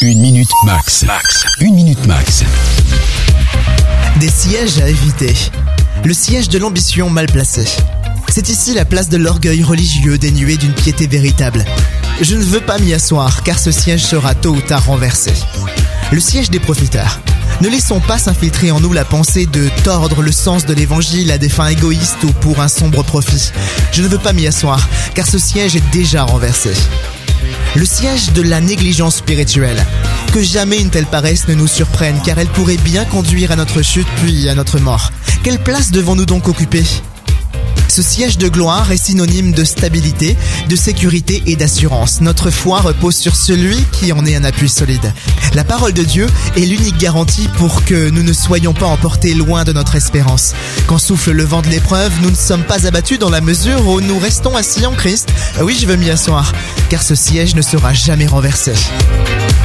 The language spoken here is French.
Une minute max. Une minute max. Des sièges à éviter. Le siège de l'ambition mal placé. C'est ici la place de l'orgueil religieux dénué d'une piété véritable. Je ne veux pas m'y asseoir car ce siège sera tôt ou tard renversé. Le siège des profiteurs. Ne laissons pas s'infiltrer en nous la pensée de tordre le sens de l'évangile à des fins égoïstes ou pour un sombre profit. Je ne veux pas m'y asseoir car ce siège est déjà renversé. Le siège de la négligence spirituelle. Que jamais une telle paresse ne nous surprenne car elle pourrait bien conduire à notre chute puis à notre mort. Quelle place devons-nous donc occuper ? Ce siège de gloire est synonyme de stabilité, de sécurité et d'assurance. Notre foi repose sur celui qui en est un appui solide. La parole de Dieu est l'unique garantie pour que nous ne soyons pas emportés loin de notre espérance. Quand souffle le vent de l'épreuve, nous ne sommes pas abattus dans la mesure où nous restons assis en Christ. Oui, je veux m'y asseoir, car ce siège ne sera jamais renversé.